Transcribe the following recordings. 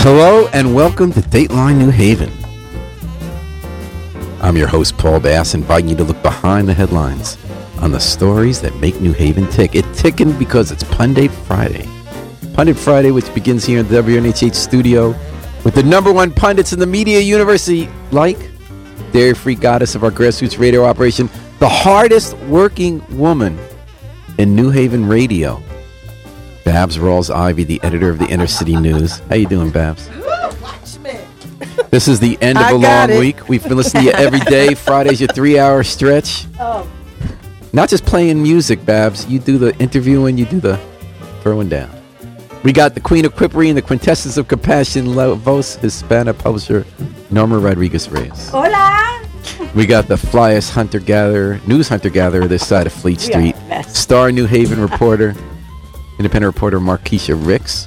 Hello and welcome to Dateline New Haven. I'm your host, Paul Bass, inviting you to look behind the headlines on the stories that make New Haven tick. It's ticking because it's Pundit Friday. Pundit Friday, which begins here in the WNHH studio with the number one pundits in the media university, like dairy-free goddess of our grassroots radio operation, the hardest working woman in New Haven radio, Babs Rawls-Ivy, the editor of the Inner City News. How you doing, Babs? This is the end of a long week. We've been listening to you every day. Friday's your 3-hour stretch. Oh. Not just playing music, Babs. You do the interviewing, you do the throwing down. We got the Queen of Quippery and the Quintessence of Compassion, La Voz Hispana publisher, Norma Rodriguez-Reyes. Hola! We got the flyest news hunter-gatherer this side of Fleet Street. Star New Haven reporter, independent reporter Markeisha Ricks.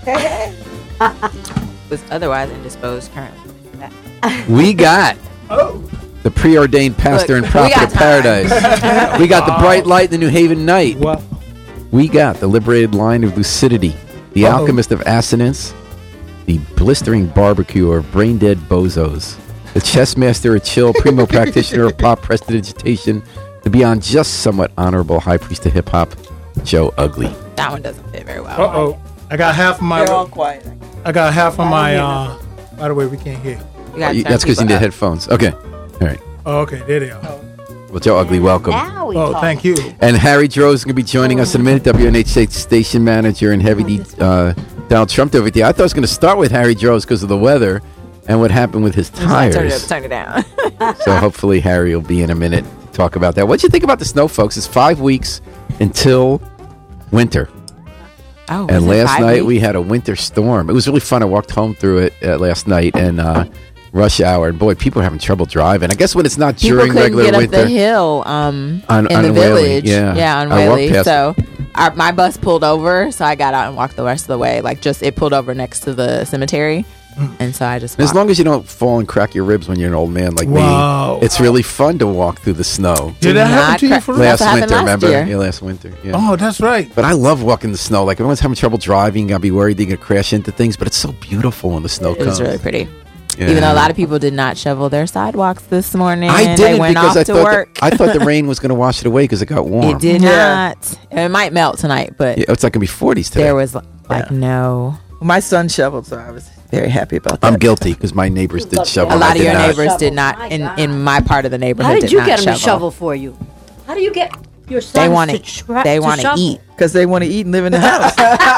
Was otherwise indisposed currently. We got the preordained pastor and prophet of paradise. We got the bright light in the New Haven night. What? We got the liberated line of lucidity, the alchemist of assonance, the blistering barbecuer of brain-dead bozos, the chess master of chill, primo practitioner of pop prestidigitation, the beyond just somewhat honorable high priest of hip-hop, Joe Ugly. That one doesn't fit very well. Uh-oh. I got half of my... They're all quiet. I got half of my... by the way, we can't hear. That's because you need headphones. Okay. All right. Oh, okay. There they are. Well, Joe Ugly, welcome. Thank you. And Harry Droz is going to be joining us in a minute, WNHH station manager and heavy Donald Trump over there. I thought I was going to start with Harry Droz because of the weather and what happened with his tires. Turn it down. So hopefully Harry will be in a minute to talk about that. What do you think about the snow, folks? It's 5 weeks until winter. Oh, and last night we had a winter storm. It was really fun. I walked home through it last night and rush hour. And boy, people are having trouble driving. I guess when it's not during regular winter. People couldn't get up the hill in the village. Yeah, on Whaley. So my bus pulled over, so I got out and walked the rest of the way. It pulled over next to the cemetery. And so I just walked. As long as you don't fall and crack your ribs when you're an old man like me, it's really fun to walk through the snow. Did that happen to you for real? Last winter, remember? Yeah, last winter. Yeah. Oh, that's right. But I love walking the snow. Like, everyone's having trouble driving. I'll be worried they're going to crash into things, but it's so beautiful when the snow comes. It was really pretty. Yeah. Even though a lot of people did not shovel their sidewalks this morning. I didn't they went because off to work. I thought the rain was going to wash it away because it got warm. It did not. It might melt tonight, but it's like going to be 40s today. There was no. My son shoveled, so I was very happy about that. I'm guilty because my neighbors did shovel. A lot of your neighbors did not. In my part of the neighborhood, how did you get them to shovel for you? How do you get your sons they want to eat because they want to eat and live in the house.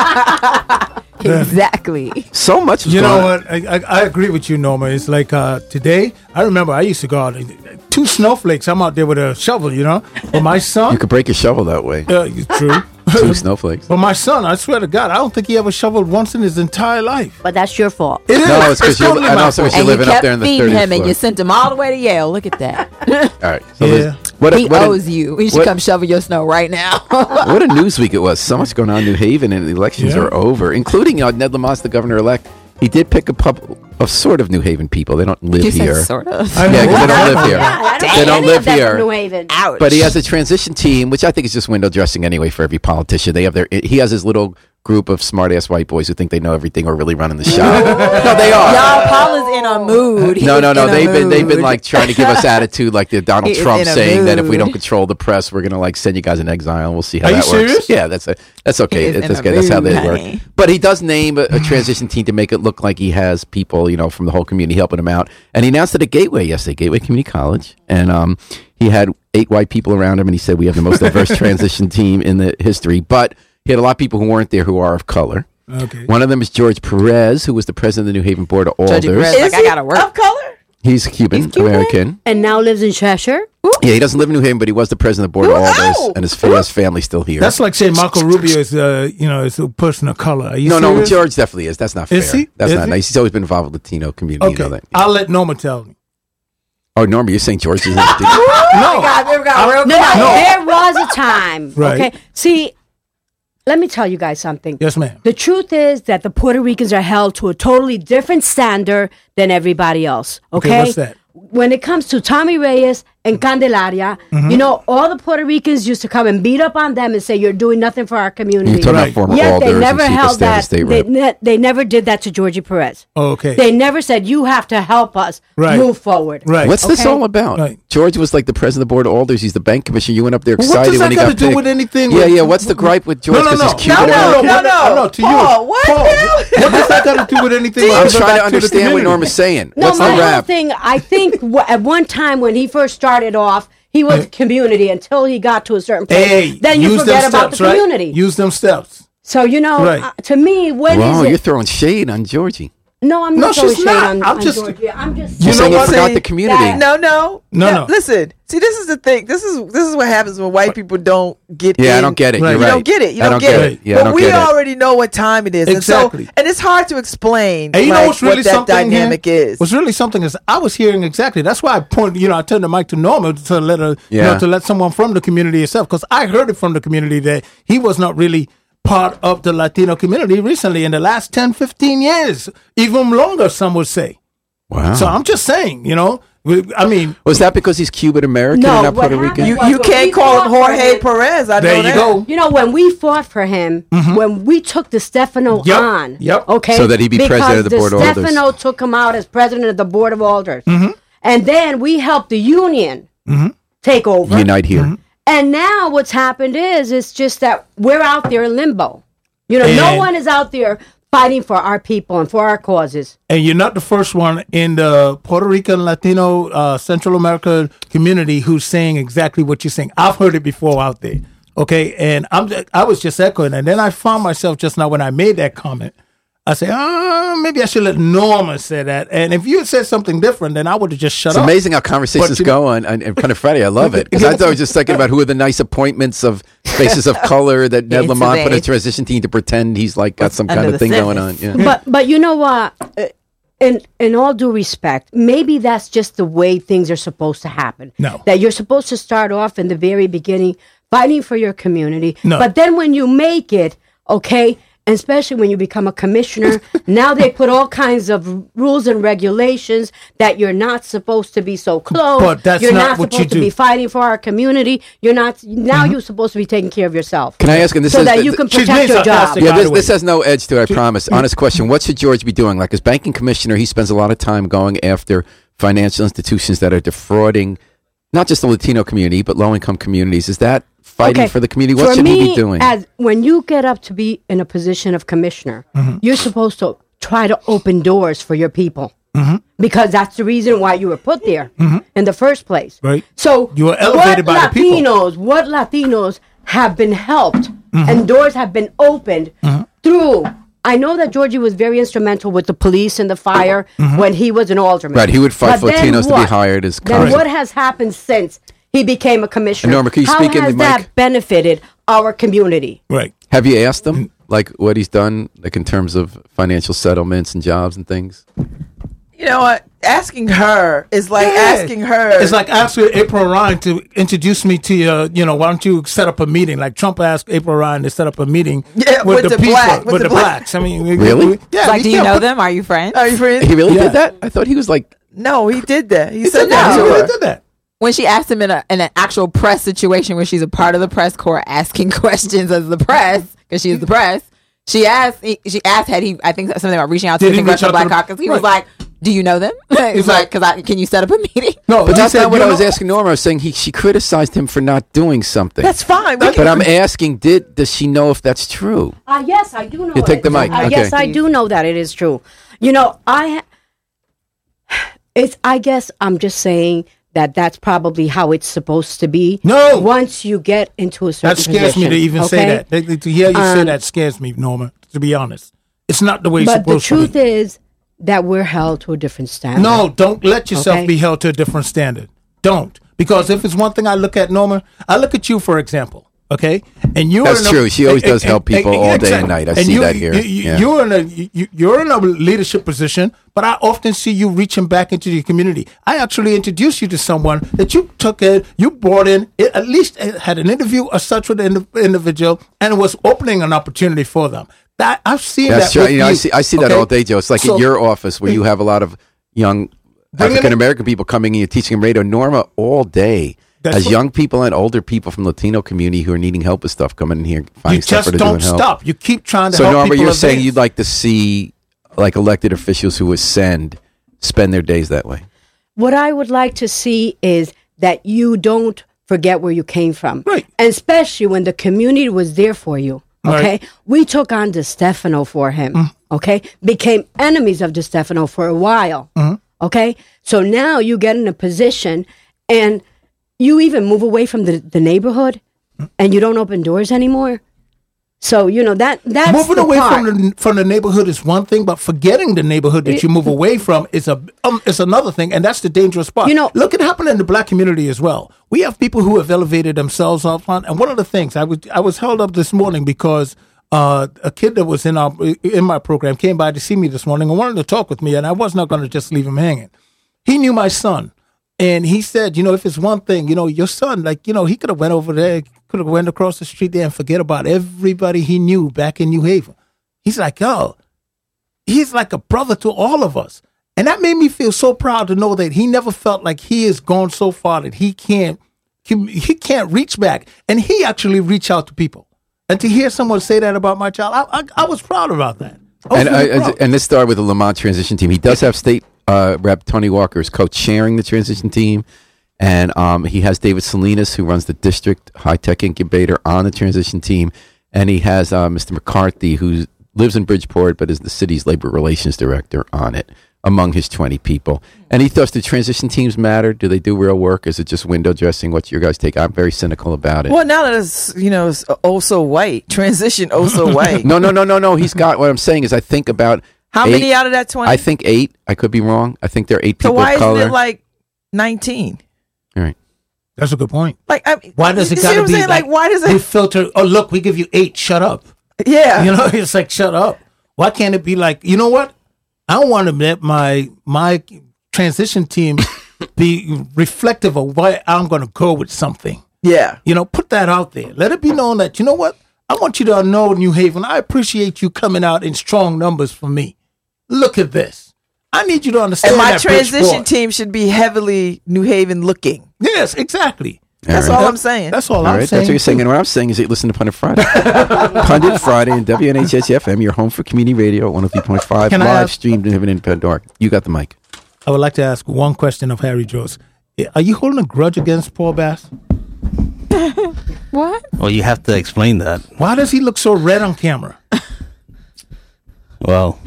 Exactly. So much. You know what? I agree with you, Norma. It's like today. I remember I used to go out. 2 snowflakes. I'm out there with a shovel. But my son. You could break your shovel that way. True. 2 snowflakes. But my son, I swear to God, I don't think he ever shoveled once in his entire life. But that's your fault. It is. No, it's because you're living up there in the 30th him, floor. and you sent him all the way to Yale. Look at that. All right. So he owes you. You should come shovel your snow right now. What a news week it was. So much going on in New Haven, and the elections are over, including Ned Lamont, the governor-elect. He did pick a couple of sort of New Haven people. They don't live here. Sort of. Yeah, because they don't live here. They don't live here. New Haven. Ouch. But he has a transition team, which I think is just window dressing anyway for every politician. He has his little group of smart-ass white boys who think they know everything or really running the show. No, they are. Y'all, Paul is in a mood. No. They've been like trying to give us attitude, like the Donald Trump saying that if we don't control the press, we're gonna like send you guys in exile. We'll see how that works. Are you serious? Yeah, that's okay. That's okay. That's how they work. But he does name a transition team to make it look like he has people, from the whole community helping him out. And he announced it at Gateway yesterday, Gateway Community College, and he had 8 white people around him, and he said we have the most diverse transition team in the history. But he had a lot of people who weren't there who are of color. Okay. One of them is George Perez, who was the president of the New Haven Board of Alders. Is I gotta work. Of color? He's Cuban American. And now lives in Cheshire? Yeah, he doesn't live in New Haven, but he was the president of the Board of Alders, and his family's still here. That's like saying Marco Rubio is, is a person of color. Are you serious? No, George definitely is. That's not fair. Is he? That's not nice. He's always been involved with the Latino community. Okay. You know that. I'll let Norma tell me. Oh, Norma, you're saying George is No. There was a time. Right. Okay. See, let me tell you guys something. Yes, ma'am. The truth is that the Puerto Ricans are held to a totally different standard than everybody else. Okay? What's that? When it comes to Tommy Reyes in Candelaria, you know, all the Puerto Ricans used to come and beat up on them and say, you're doing nothing for our community. You're talking about former alders they never and held that. State They never did that to Georgie Perez. Oh, okay. They never said, you have to help us move forward. Right. What's this all about? Right. George was like the president of the board of alders. He's the bank commissioner. You went up there excited when he got picked. What does that got to do with anything? Yeah. What's the gripe with George? No. No. To you. Paul, what does that got to do with anything? I'm trying to understand what Norma's saying. What's the rap? My whole thing, I think at one time when he first started off, he was community until he got to a certain place. Then you forget about the community. Use them steps. So, you know, to me, you're throwing shade on Georgie. No, I'm not throwing shade on Georgie. I'm just you saying you forgot the community. No. Listen, see, this is the thing. This is what happens when white people don't get I don't get it. Right. You don't get it. You don't get it. Yeah, but we already know what time it is. Exactly. And it's hard to explain and you know what's really what that dynamic is. What's really something is I was hearing exactly. That's why I I turned the mic to Norma to let her, to let someone from the community itself, because I heard it from the community that he was not really part of the Latino community recently in the last 10, 15 years, even longer, some would say. Wow. So I'm just saying, was that because he's Cuban American and not Puerto Rican? You can't call him Jorge Perez. I know that. There you go. You know, when we fought for him, when we took DeStefano on, okay, so that he'd be president of the Board of Alders. DeStefano took him out as president of the Board of Alders. And then we helped the union take over. Unite here. And now what's happened is it's just that we're out there in limbo. You know, no one is out there fighting for our people and for our causes. And you're not the first one in the Puerto Rican, Latino, Central America community who's saying exactly what you're saying. I've heard it before out there. Okay, and I was just echoing, and then I found myself just now when I made that comment. I said, maybe I should let Norma say that. And if you had said something different, then I would have just shut up. It's amazing how conversations go on Planet Friday. I love it. Because I thought I was just thinking about who are the nice appointments of faces of color that Ned Lamont put a transition team to pretend he's like got some kind of thing going on. Yeah. But you know what? In all due respect, maybe that's just the way things are supposed to happen. No. That you're supposed to start off in the very beginning fighting for your community. No. But then when you make it, okay, and especially when you become a commissioner, now they put all kinds of rules and regulations that you're not supposed to be so close. But that's you're not not what supposed you do. to be fighting for our community. You're not. Now you're supposed to be taking care of yourself. Can I ask? And this so is that you can protect your job. Yeah, this has no edge to it. I promise. Honest question: what should George be doing? Like as banking commissioner, he spends a lot of time going after financial institutions that are defrauding not just the Latino community but low-income communities. Is that fighting for the community? What should he be doing? When you get up to be in a position of commissioner, you're supposed to try to open doors for your people. Because that's the reason why you were put there in the first place. Right. So you were elevated by the people. What Latinos have been helped and doors have been opened through. I know that Georgie was very instrumental with the police and the fire when he was an alderman. Right, he would fight for Latinos to be hired as Then what has happened since he became a commissioner? Norma, can you speak in the mic? How has that benefited our community? Right. Have you asked him like what he's done, like in terms of financial settlements and jobs and things? You know what? Asking her is like asking her. It's like asking April Ryan to introduce me to why don't you set up a meeting? Like Trump asked April Ryan to set up a meeting with the people, with the blacks. I mean, really? Like, do you know them? Are you friends? Are you friends? He really did that? I thought he was like. No, he did that. He said that. He really did that. When she asked him in an actual press situation where she's a part of the press corps asking questions as the press, because she's the press, she asked had he, I think something about reaching out to the Congressional Black Caucus. He was like, do you know them? He's like, can you set up a meeting? No, but that's not what I was asking Norma. I was saying she criticized him for not doing something. That's fine. But I'm asking, does she know if that's true? Yes, I do know. You take the mic. Okay. Yes, I do know that it is true. You know, I guess I'm just saying that's probably how it's supposed to be. No. Once you get into a certain position. That scares me to even say that. To hear you say that scares me, Norma, to be honest. It's not the way it's supposed to be. But the truth is that we're held to a different standard. No, don't let yourself be held to a different standard. Don't. Because if it's one thing I look at, Norma, I look at you, for example. Okay, and that's true. She always does help people all day and night. I see that here. You're in a leadership position, but I often see you reaching back into the community. I actually introduced you to someone that you took in, you brought in, at least had an interview or such with the individual, and was opening an opportunity for them. I've seen that's that. True. I see that all day, Joe. It's like in your office where you have a lot of young African American people coming in, you're teaching them radio. Norma, all day. As young people and older people from the Latino community who are needing help with stuff coming in here, finding stuff for to do and help. You just don't stop. You keep trying to help Norma, people. So, Norma, you're saying you'd like to see like elected officials who spend their days that way. What I would like to see is that you don't forget where you came from. Right. And especially when the community was there for you. Okay. Right. We took on DeStefano for him. Okay. Became enemies of DeStefano for a while. Okay. So now you get in a position and you even move away from the neighborhood and you don't open doors anymore. So, that's moving away from the neighborhood is one thing, but forgetting the neighborhood that you move away from is another thing, and that's the dangerous part. Look at happening in the black community as well. We have people who have elevated themselves up on, and one of the things I was held up this morning because a kid that was in my program came by to see me this morning and wanted to talk with me, and I was not going to just leave him hanging. He knew my son. And he said, if it's one thing, your son, he could have went over there, could have went across the street there and forget about everybody he knew back in New Haven. He's like, he's like a brother to all of us. And that made me feel so proud to know that he never felt like he has gone so far that he can't reach back. And he actually reached out to people. And to hear someone say that about my child, I was proud about that. And this started with the Lamont transition team. He does have state Rep. Tony Walker's co-chairing the transition team, and he has David Salinas, who runs the district high-tech incubator, on the transition team, and he has Mr. McCarthy, who lives in Bridgeport but is the city's labor relations director, on it, among his 20 people. And he thought, do transition teams matter? Do they do real work? Is it just window dressing? What's your guys' take? I'm very cynical about it. Well, now that it's, it's oh so white, transition oh so white. No. He's got, what I'm saying is I think about how many out of that 20? I think 8. I could be wrong. I think there are 8 people of color. So why isn't it like 19? All right. That's a good point. Why does it got to be like why does it? We filter, look, we give you 8, shut up. Yeah. It's like, shut up. Why can't it be like, you know what? I want to let my transition team be reflective of why I'm going to go with something. Yeah. Put that out there. Let it be known that, you know what? I want you to know, New Haven, I appreciate you coming out in strong numbers for me. Look at this. I need you to understand that. And my transition team should be heavily New Haven looking. Yes, exactly. That's all I'm saying. That's all I'm saying. That's what you're saying. And what I'm saying is that listen to Pundit Friday. Pundit Friday and WNHS FM, your home for community radio, 103.5, live streamed in Pandora. You got the mic. I would like to ask one question of Harry Jones. Are you holding a grudge against Paul Bass? What? Well, you have to explain that. Why does he look so red on camera? Well,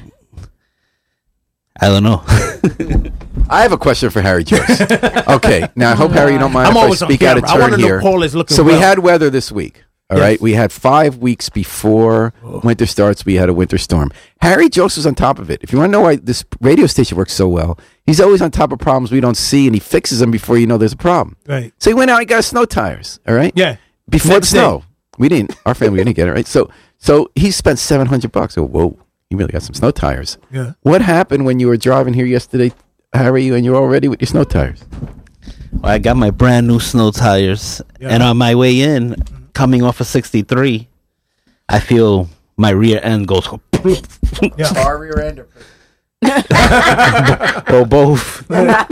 I don't know. I have a question for Harry Jones. Okay, now I hope, Harry, you don't mind if I speak out of turn here. So we had weather this week. All right, we had 5 weeks before winter starts. We had a winter storm. Harry Jones was on top of it. If you want to know why this radio station works so well, he's always on top of problems we don't see, and he fixes them before you know there's a problem. Right. So he went out and got snow tires. All right. Yeah. Before the snow, we didn't. Our family didn't get it right. So he spent $700. Oh, whoa! You really got some snow tires. Yeah. What happened when you were driving here yesterday, Harry, and you were all ready with your snow tires? Well, I got my brand new snow tires, and on my way in, coming off of 63, I feel my rear end goes. Our rear end. Or both.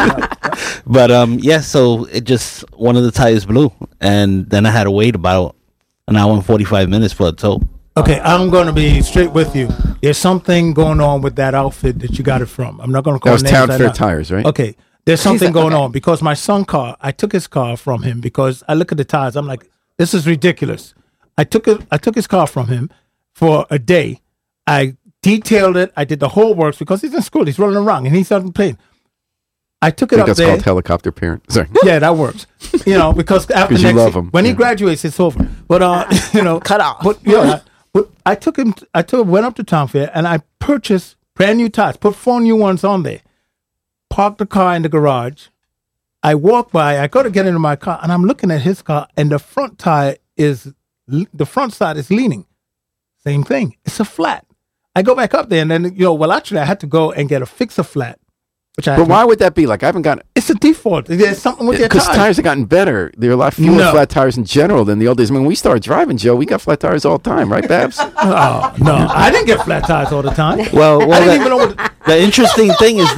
But so it just, one of the tires blew, and then I had to wait about an hour and 45 minutes for a tow. Okay, I'm going to be straight with you. There's something going on with that outfit that you got it from. I'm not going to call names. That was Town Fair Tires, right? Okay, there's something going on because my son's car, I took his car from him because I look at the tires. I'm like, this is ridiculous. I took his car from him for a day. I detailed it. I did the whole works because he's in school. He's running around and he's on plane. I took it up there. That's called helicopter parent. Sorry. Yeah, that works. Because after you love him. When he graduates, it's over. But cut off. But I took him. Went up to Town Fair and I purchased brand new tires. Put 4 new ones on there. Parked the car in the garage. I walk by. I go to get into my car and I'm looking at his car and the front side is leaning. Same thing. It's a flat. I go back up there and then actually I had to go and get a fixer flat. But why would that be? Like, I haven't gotten... It's a default. There's something with their tires. Because tires have gotten better. There are a lot fewer flat tires in general than the old days. I mean, when we started driving, Joe, we got flat tires all the time, right, Babs? Oh, no. I didn't get flat tires all the time. Well, the interesting thing is that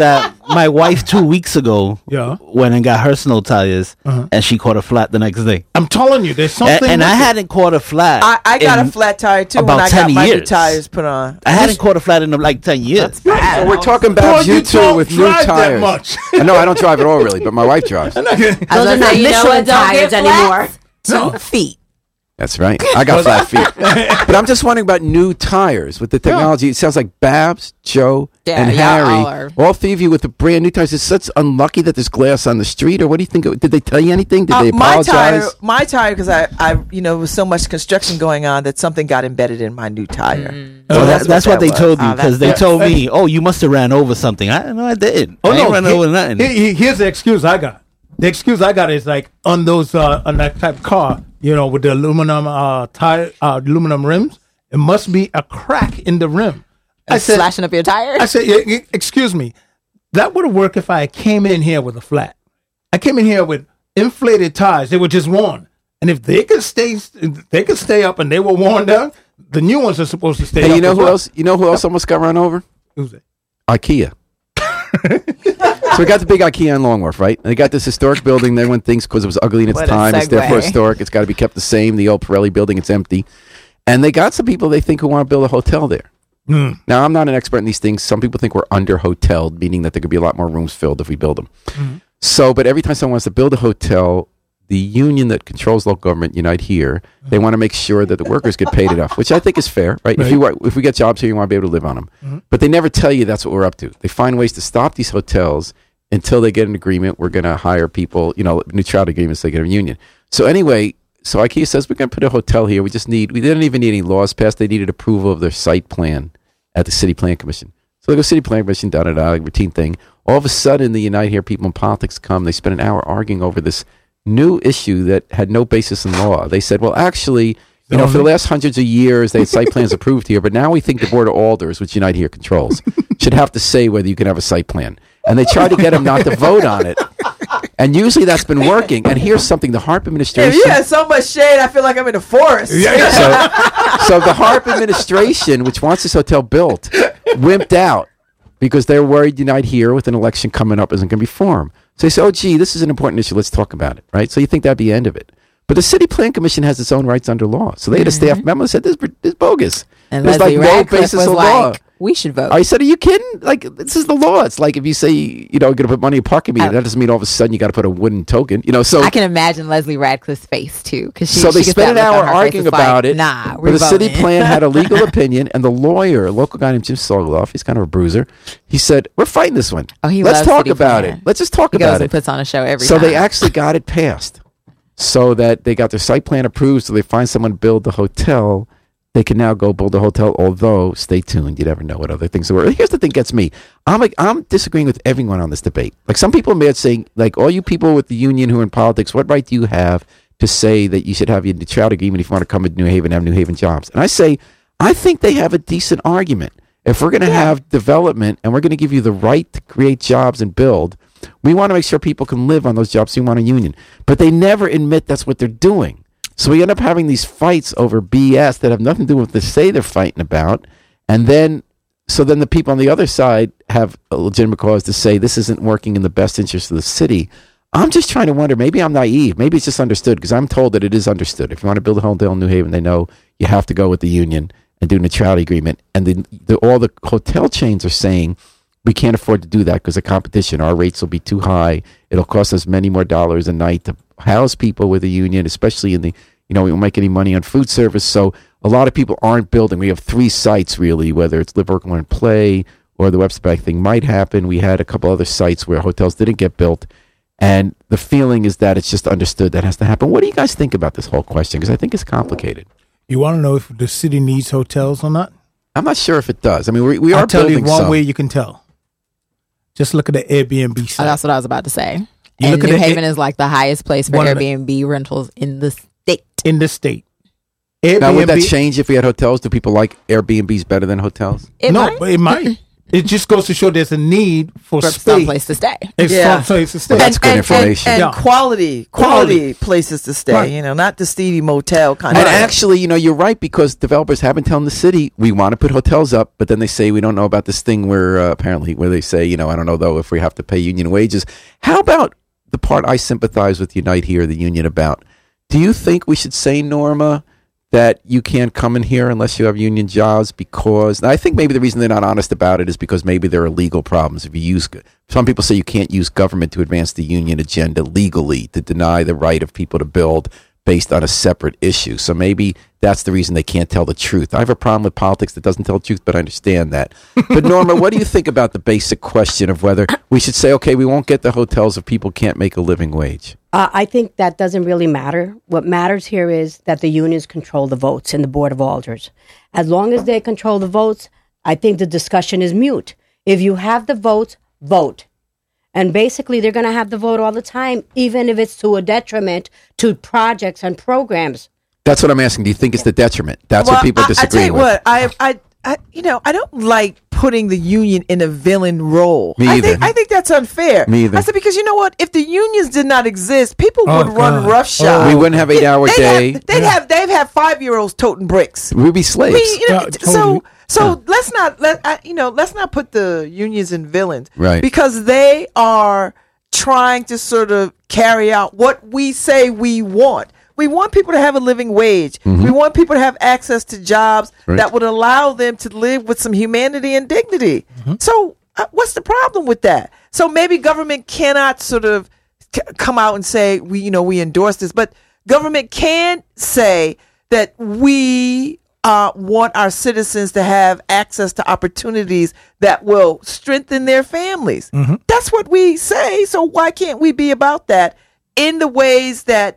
my wife 2 weeks ago went and got her snow tires, and she caught a flat the next day. I'm telling you, there's something. And I hadn't caught a flat. I got a flat tire too when I got my new tires put on. I hadn't caught a flat in like 10 years. So we're talking about you two with new tires. Much. No, I don't drive at all, really, but my wife drives. Those are not Michelin tires anymore. 2 feet. That's right. I got flat feet. But I'm just wondering about new tires with the technology. It sounds like Babs, Joe, and Harry, all three of you with the brand new tires. It's such unlucky that there's glass on the street, or what do you think? Did they tell you anything? Did they apologize? My tire, because I there was so much construction going on that something got embedded in my new tire. So that's what they told you, because they told me, "Oh, you must have ran over something." I didn't. I ain't ran over nothing. Here's the excuse I got. The excuse I got is like on those on that type of car, with the aluminum aluminum rims, it must be a crack in the rim. I said, slashing up your tires? I said, excuse me, that would have worked if I came in here with a flat. I came in here with inflated tires. They were just worn. And if they could stay up and they were worn down, the new ones are supposed to stay up. You know who else? You know who else almost got run over? Who's that? IKEA. So we got the big IKEA in Long Wharf, right? And they got this historic building. They went things because it was ugly in its time. It's therefore historic. It's got to be kept the same. The old Pirelli building, it's empty. And they got some people they think who want to build a hotel there. Now, I'm not an expert in these things. Some people think we're under-hoteled, meaning that there could be a lot more rooms filled if we build them. So, but every time someone wants to build a hotel, the union that controls local government, Unite Here, they want to make sure that the workers get paid enough, which I think is fair, right? If we get jobs here, you want to be able to live on them. But they never tell you that's what we're up to. They find ways to stop these hotels until they get an agreement. We're going to hire people, neutrality agreements, so they get a union. So anyway, so IKEA says we're going to put a hotel here. We didn't even need any laws passed. They needed approval of their site plan at the City Plan Commission. So they go City Plan Commission, like routine thing. All of a sudden, the Unite Here people in politics come. They spend an hour arguing over this new issue that had no basis in law. They said, well, actually, for the last hundreds of years, they had site plans approved here, but now we think the Board of Alders, which Unite Here controls, should have to say whether you can have a site plan. And they tried to get them not to vote on it. And usually that's been working. And here's something, the HARP administration... You had so much shade, I feel like I'm in the forest. So the HARP administration, which wants this hotel built, wimped out because they're worried Unite Here with an election coming up isn't going to be formed. So they say, oh, gee, this is an important issue. Let's talk about it, right? So you think that'd be the end of it. But the City Plan Commission has its own rights under law. So they had a staff memo that said, this is bogus. And there's Leslie like no Radcliffe basis was of like, law. We should vote. I said, are you kidding? Like, this is the law. It's like if you say, you're going to put money in a parking meter, that doesn't mean all of a sudden you got to put a wooden token. So I can imagine Leslie Radcliffe's face too, because so they spent an hour arguing about it. Nah, but the city plan had a legal opinion, and the lawyer, a local guy named Jim Sogoloff, he's kind of a bruiser. He said, "We're fighting this one. Oh, Let's talk about it. Let's just talk about it." He puts on a show every time. So they actually got it passed, so that they got their site plan approved. So they find someone to build the hotel. They can now go build a hotel, although, stay tuned, you never know what other things there were. Here's the thing that gets me. I'm disagreeing with everyone on this debate. Like, some people may be saying, like, all you people with the union who are in politics, what right do you have to say that you should have your neutrality agreement if you want to come to New Haven and have New Haven jobs? And I say, I think they have a decent argument. If we're going to have development and we're going to give you the right to create jobs and build, we want to make sure people can live on those jobs, so we want a union. But they never admit that's what they're doing. So we end up having these fights over BS that have nothing to do with what they say they're fighting about. And then the people on the other side have a legitimate cause to say this isn't working in the best interest of the city. I'm just trying to wonder, maybe I'm naive. Maybe it's just understood, because I'm told that it is understood. If you want to build a hotel in New Haven, they know you have to go with the union and do a neutrality agreement. And all the hotel chains are saying, we can't afford to do that because of competition. Our rates will be too high. It'll cost us many more dollars a night to house people with a union, especially in the, we won't make any money on food service. So a lot of people aren't building. We have 3 sites, really, whether it's Live, Work, Learn, Play or the Webster Bank thing might happen. We had a couple other sites where hotels didn't get built. And the feeling is that it's just understood that has to happen. What do you guys think about this whole question? Because I think it's complicated. You want to know if the city needs hotels or not? I'm not sure if it does. I mean, we are building some. I'll tell you one way you can tell. Just look at the Airbnb site. Oh, that's what I was about to say. New Haven is like the highest place for Airbnb rentals in the state. In the state. Airbnb, now, would that change if we had hotels? Do people like Airbnbs better than hotels? But it might. It just goes to show there's a need for space. Someplace to stay. Someplace to stay. Well, that's good information. And quality places to stay. Right. You know, not the Stevie Motel kind And of. actually, you know, you're right, because developers have been telling the city, we want to put hotels up, but then they say we don't know about this thing where apparently where they say, you know, I don't know though if we have to pay union wages. How about the part I sympathize with Unite Here, the union, about? Do you think we should say, Norma, that you can't come in here unless you have union jobs? Because I think maybe the reason they're not honest about it is because maybe there are legal problems. If you use, some people say you can't use government to advance the union agenda legally, to deny the right of people to build based on a separate issue. So maybe that's the reason they can't tell the truth. I have a problem with politics that doesn't tell the truth, but I understand that. But Norma, what do you think about the basic question of whether we should say, okay, we won't get the hotels if people can't make a living wage? I think that doesn't really matter. What matters here is that the unions control the votes in the Board of Alders. As long as they control the votes, I think the discussion is mute. If you have the votes, vote. And basically, they're going to have the vote all the time, even if it's to a detriment to projects and programs. That's what I'm asking. Do you think it's the detriment? That's what people disagree with. I tell you what, I don't like putting the union in a villain role. Me either. I think that's unfair. Me either. I said, because you know what? If the unions did not exist, people would run roughshod. We wouldn't have 8-hour day. They'd have 5-year-olds toting bricks. We'd be slaves. Totally. So let's not put the unions in villains, right? Because they are trying to sort of carry out what we say we want. We want people to have a living wage. Mm-hmm. We want people to have access to jobs that would allow them to live with some humanity and dignity. Mm-hmm. So what's the problem with that? So maybe government cannot sort of come out and say we endorse this, but government can say that we want our citizens to have access to opportunities that will strengthen their families. Mm-hmm. That's what we say. So why can't we be about that in the ways that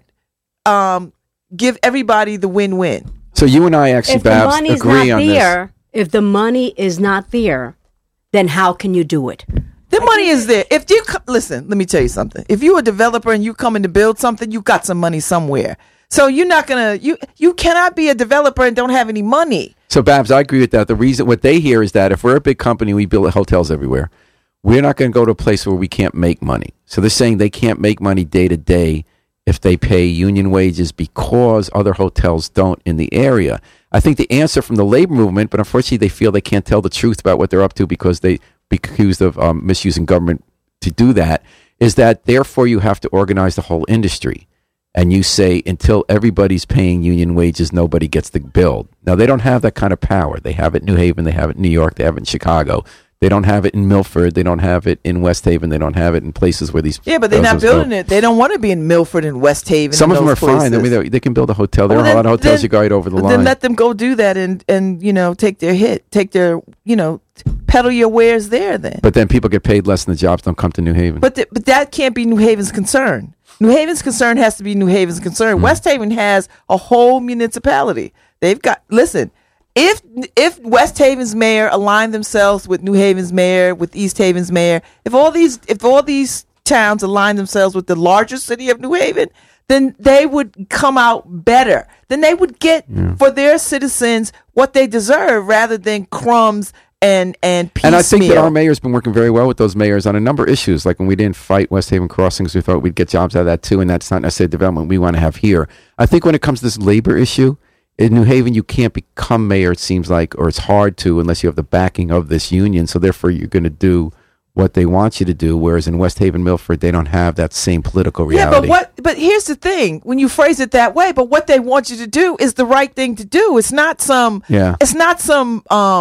give everybody the win-win? So you and I actually, Babs, agree on this. If the money is not there, then how can you do it? The money is there. If you listen, let me tell you something. If you're a developer and you come in to build something, you got some money somewhere. So you're not gonna you cannot be a developer and don't have any money. So Babs, I agree with that. The reason what they hear is that if we're a big company, we build hotels everywhere. We're not going to go to a place where we can't make money. So they're saying they can't make money day to day if they pay union wages because other hotels don't in the area. I think the answer from the labor movement, but unfortunately they feel they can't tell the truth about what they're up to because they be accused of misusing government to do that, is that therefore you have to organize the whole industry. And you say until everybody's paying union wages, nobody gets to build. Now, they don't have that kind of power. They have it in New Haven. They have it in New York. They have it in Chicago. They don't have it in Milford. They don't have it in West Haven. They don't have it in places where these... Yeah, but they're not building it. They don't want to be in Milford and West Haven. Some of them are fine. I mean, they can build a hotel. There are a lot of hotels you go right over the line. Then let them go do that and take their hit. Take their, peddle your wares there then. But then people get paid less and the jobs don't come to New Haven. But that can't be New Haven's concern. New Haven's concern has to be New Haven's concern. West Haven has a whole municipality. They've got, listen, if West Haven's mayor aligned themselves with New Haven's mayor, with East Haven's mayor, if all these towns align themselves with the larger city of New Haven, then they would come out better. Then they would get for their citizens what they deserve rather than crumbs and piecemeal. And I think that our mayor's been working very well with those mayors on a number of issues. Like when we didn't fight West Haven Crossings, we thought we'd get jobs out of that too, and that's not necessarily development we want to have here. I think when it comes to this labor issue, in New Haven, you can't become mayor, it seems like, or it's hard to unless you have the backing of this union. So therefore, you're going to do what they want you to do, whereas in West Haven, Milford, they don't have that same political reality. Yeah, but here's the thing: when you phrase it that way, but what they want you to do is the right thing to do. It's not some. Yeah. It's not some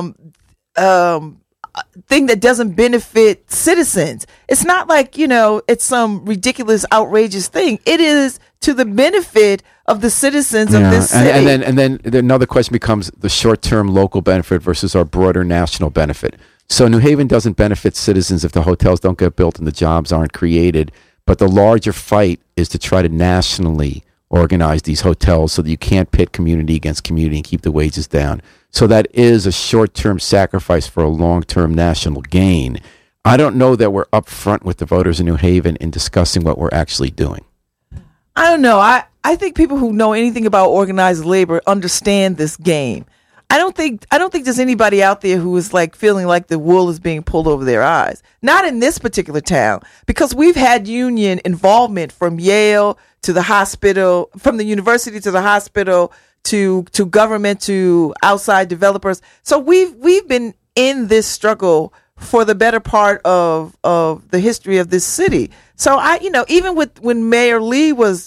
thing that doesn't benefit citizens. It's not like it's some ridiculous, outrageous thing. It is to the benefit of the citizens of this city. And then another question becomes the short-term local benefit versus our broader national benefit. So New Haven doesn't benefit citizens if the hotels don't get built and the jobs aren't created. But the larger fight is to try to nationally organize these hotels so that you can't pit community against community and keep the wages down. So that is a short-term sacrifice for a long-term national gain. I don't know that we're up front with the voters in New Haven in discussing what we're actually doing. I don't know. I think people who know anything about organized labor understand this game. I don't think there's anybody out there who is like feeling like the wool is being pulled over their eyes. Not in this particular town, because we've had union involvement from Yale to the hospital, from the university to the hospital, to government, to outside developers. So we've been in this struggle for the better part of the history of this city. So even when Mayor Lee was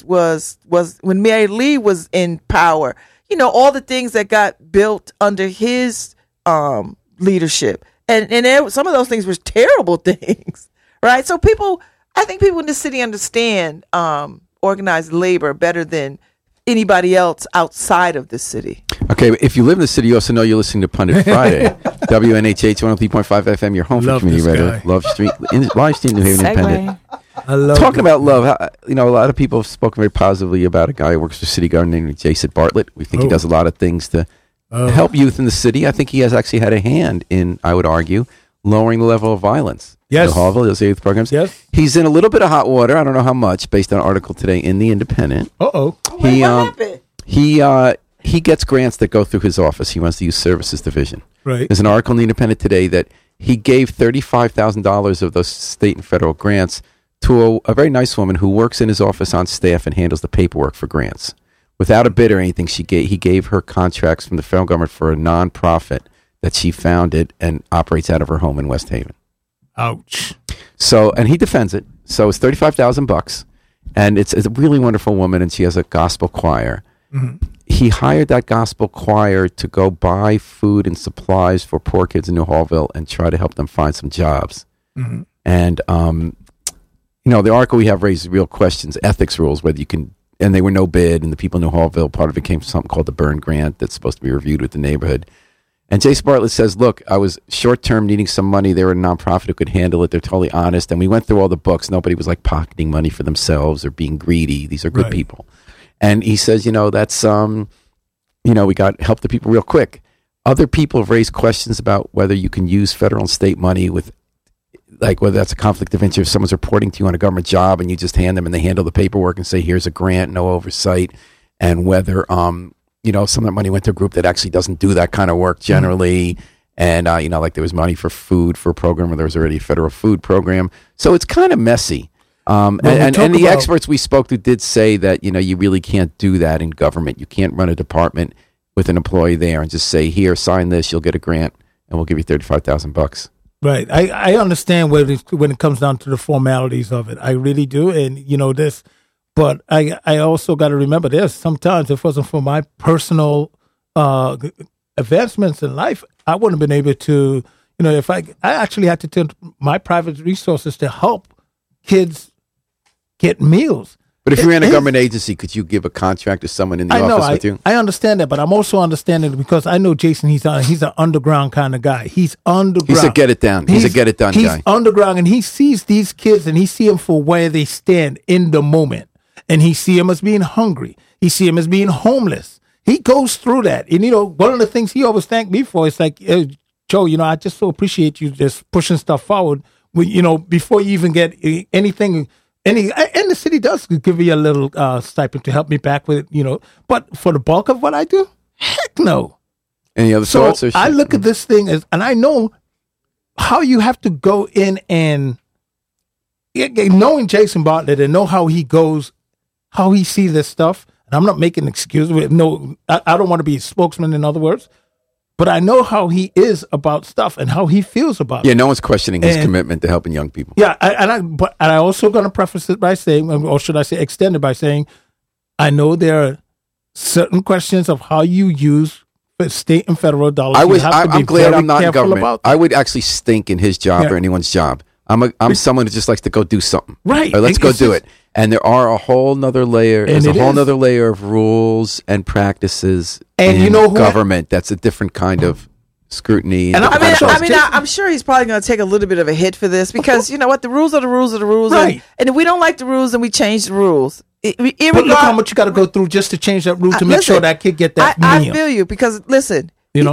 in power, all the things that got built under his leadership, and some of those things were terrible things, right? So I think people in the city understand organized labor better than anybody else outside of the city. Okay, if you live in the city, you also know you're listening to Pundit Friday. WNHH 103.5 FM, your home for community radio. Live stream New Haven Independent. I love Talking about love, a lot of people have spoken very positively about a guy who works for city government named Jason Bartlett. We think he does a lot of things to help youth in the city. I think he has actually had a hand in, I would argue, lowering the level of violence. Yes. In Hallville, those youth programs. Yes. He's in a little bit of hot water. I don't know how much, based on an article today in The Independent. What happened? He gets grants that go through his office. He runs the Youth Services Division. Right. There's an article in The Independent today that he gave $35,000 of those state and federal grants to a very nice woman who works in his office on staff and handles the paperwork for grants. Without a bid or anything, he gave her contracts from the federal government for a nonprofit that she founded and operates out of her home in West Haven. Ouch. So, and he defends it. So it's $35,000, and it's a really wonderful woman, and she has a gospel choir. Mm-hmm. He hired that gospel choir to go buy food and supplies for poor kids in New Hallville and try to help them find some jobs. Mm-hmm. And the article we have raises real questions, ethics rules, whether you can. And they were no bid, and the people in New Hallville, part of it came from something called the Byrne Grant that's supposed to be reviewed with the neighborhood. And Jason Bartlett says, look, I was short-term needing some money. They were a nonprofit who could handle it. They're totally honest. And we went through all the books. Nobody was like pocketing money for themselves or being greedy. These are good people. And he says, that's, we got help the people real quick. Other people have raised questions about whether you can use federal and state money with, like, whether that's a conflict of interest. If someone's reporting to you on a government job and you just hand them and they handle the paperwork and say, here's a grant, no oversight. And whether, some of that money went to a group that actually doesn't do that kind of work generally. Mm-hmm. And, like there was money for food for a program where there was already a federal food program. So it's kind of messy. And the experts we spoke to did say that, you really can't do that in government. You can't run a department with an employee there and just say, here, sign this, you'll get a grant, and we'll give you $35,000. Right. I understand when it comes down to the formalities of it. I really do. And, this. But I also got to remember this. Sometimes if it wasn't for my personal advancements in life, I wouldn't have been able to, if I actually had to turn my private resources to help kids get meals. But if you ran a government agency, could you give a contract to someone in the office with you? I understand that, but I'm also understanding it because I know Jason, he's an underground kind of guy. He's underground. He's a get it down. He's a get it done guy. He's underground, and he sees these kids, and he sees them for where they stand in the moment. And he see him as being hungry. He see him as being homeless. He goes through that. And, one of the things he always thanked me for is like, Joe, I just so appreciate you just pushing stuff forward. Before you even get anything, and the city does give me a little stipend to help me back with it, But for the bulk of what I do, heck no. Any other thoughts? So I look at this thing and I know how you have to go in and knowing Jason Bartlett and know how he goes, how he sees this stuff, and I'm not making excuses. No, I don't want to be a spokesman, in other words, but I know how he is about stuff and how he feels about it. Yeah, no one's questioning his commitment to helping young people. Yeah, but I also going to preface it by saying, or should I say extend it by saying, I know there are certain questions of how you use state and federal dollars. I'm glad I'm not in government. I would actually stink in his job or anyone's job. I'm someone who just likes to go do something. Right. Let's go do it. And there are a whole nother layer. There's a whole nother layer of rules and in government. That's a different kind of scrutiny. And I'm sure he's probably going to take a little bit of a hit for this because you know what? The rules are the rules are the rules. Right. And if we don't like the rules, then we change the rules. But look how much you got to go through just to change that rule to make sure that kid get that meal. I feel you because listen.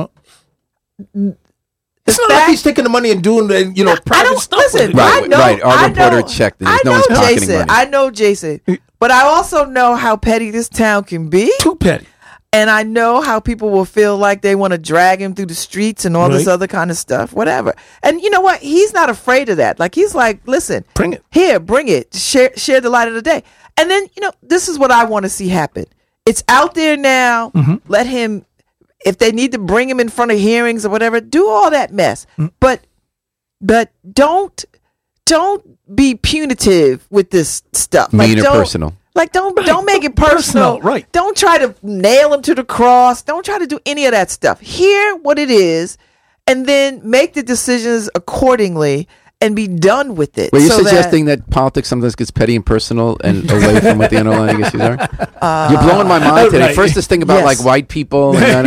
It's not like he's taking the money and doing private stuff. Listen, right. Our reporter checked. No one's pocketing money. I know Jason, but I also know how petty this town can be. Too petty. And I know how people will feel like they want to drag him through the streets and all this other kind of stuff, whatever. And you know what? He's not afraid of that. Like, he's like, listen, bring it. Here, bring it. Share the light of the day. And then, this is what I want to see happen. It's out there now. Let him, if they need to bring him in front of hearings or whatever, do all that mess. But don't be punitive with this stuff. Mean or personal. Like, don't make it personal. Right. Don't try to nail him to the cross. Don't try to do any of that stuff. Hear what it is, and then make the decisions accordingly, and be done with it. Well, you're suggesting that politics sometimes gets petty and personal and away from what the underlying issues are? You're blowing my mind today. Right. First, this thing about like white people. And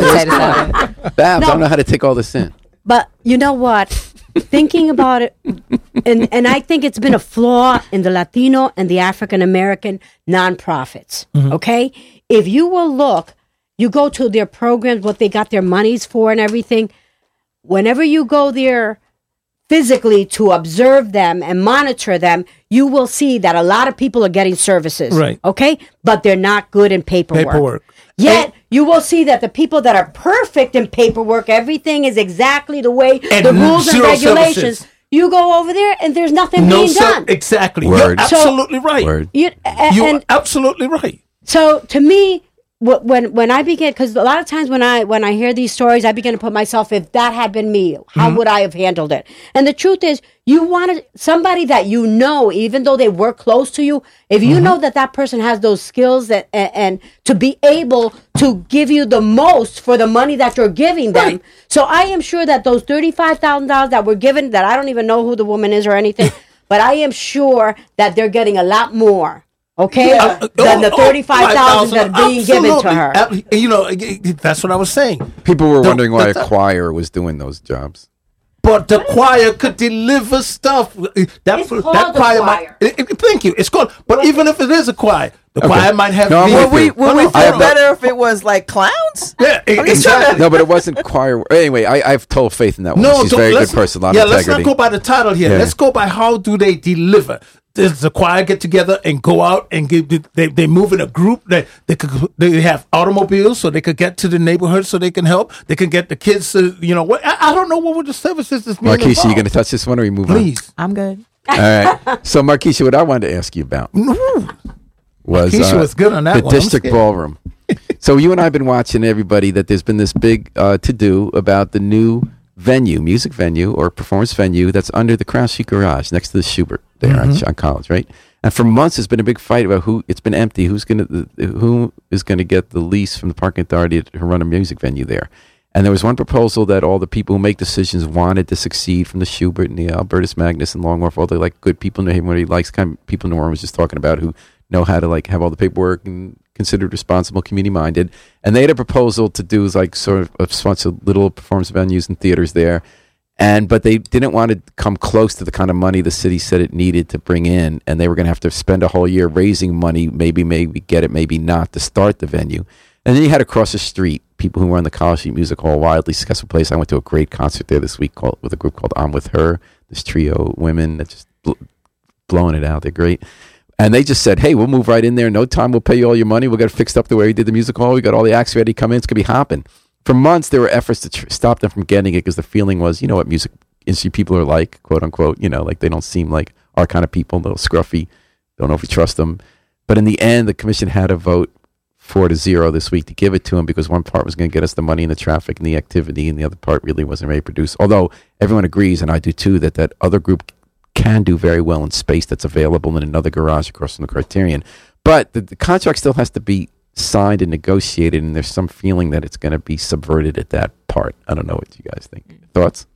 Babs, I don't know how to take all this in. But you know what? Thinking about it, and I think it's been a flaw in the Latino and the African American nonprofits. Okay? If you will look, you go to their programs, what they got their monies for and everything. Whenever you go there physically to observe them and monitor them, you will see that a lot of people are getting services. Right. Okay? But they're not good in paperwork. Yet, you will see that the people that are perfect in paperwork, everything is exactly the way the rules and regulations. Services. You go over there and there's nothing being done. Exactly. Word. You're absolutely right. Word. You're absolutely right. So to me, when I begin, because a lot of times when I hear these stories, I begin to put myself, if that had been me, how would I have handled it? And the truth is, you want somebody that you know, even though they work close to you, if you know that person has those skills and to be able to give you the most for the money that you're giving them. Right. So I am sure that those $35,000 that were given, that I don't even know who the woman is or anything, but I am sure that they're getting a lot more. Okay, than the 35,000 that are being given to her. That's what I was saying. People were wondering why a choir was doing those jobs. But the choir could deliver stuff. That choir. Thank you. It's called. But even if it is a choir, the choir might have. No, would we feel better if it was like clowns? Yeah, exactly. No, but it wasn't choir. Anyway, I have total faith in that one. She's a very good person. A lot of integrity. Let's not go by the title here. Yeah. Let's go by how do they deliver. Does the choir get together and go out and they move in a group? They have automobiles so they could get to the neighborhood so they can help. They can get the kids to, what I don't know what were the services that's being involved. Markeisha, you going to touch this one or we move on? Please. I'm good. All right. So Markeisha, what I wanted to ask you about was good on that the district ballroom. So you and I have been watching, everybody, that there's been this big to-do about the new music venue or performance venue that's under the Crown Street Garage next to the Schubert there on College, right? And for months there's been a big fight about it's been empty. Who is going to get the lease from the parking authority to run a music venue there? And there was one proposal that all the people who make decisions wanted to succeed, from the Schubert and the Albertus Magnus and Long Wharf, all the good people in New Haven, what he likes, kind of people Norman was just talking about, who know how to have all the paperwork and considered responsible, community-minded. And they had a proposal to do sort of a bunch of little performance venues and theaters there. But they didn't want to come close to the kind of money the city said it needed to bring in. And they were going to have to spend a whole year raising money, maybe get it, maybe not, to start the venue. And then you had across the street people who were in the College Street Music Hall, wildly successful place. I went to a great concert there this week with a group called I'm With Her, this trio of women that just blowing it out. They're great. And they just said, hey, we'll move right in there. No time, we'll pay you all your money. We'll get it fixed up the way we did the music hall. We got all the acts ready to come in. It's going to be hopping. For months, there were efforts to stop them from getting it because the feeling was, you know what music industry people are like, quote unquote, they don't seem like our kind of people, a little scruffy. Don't know if we trust them. But in the end, the commission had a vote 4-0 this week to give it to them because one part was going to get us the money and the traffic and the activity, and the other part really wasn't ready to produce. Although everyone agrees, and I do too, that other group can do very well in space that's available in another garage across from the Criterion. But the contract still has to be signed and negotiated, and there's some feeling that it's going to be subverted at that part. I don't know what you guys think. Thoughts?